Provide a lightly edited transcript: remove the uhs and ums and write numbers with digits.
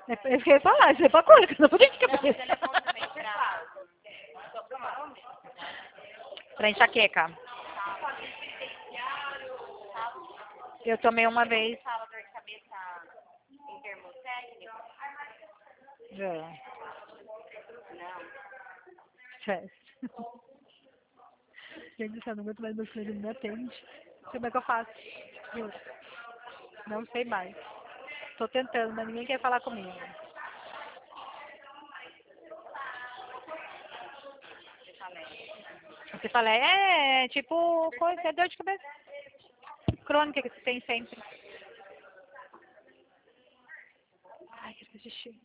Eu ia falar, isso é pra cor, que eu não vou ter de Não, mas cabeça. ele é bom também Pra enxaqueca. Eu tomei uma vez. fala dor de cabeça em termos técnicos. Já. Não. Teste. Gente, eu não aguento mais meu filho, ele me atende. Não sei como é que eu faço. Juro. Não sei mais. Tô tentando, mas ninguém quer falar comigo. Você fala, é tipo, coisa, é dor de cabeça crônica que você tem sempre. Ai, quero fazer xixi.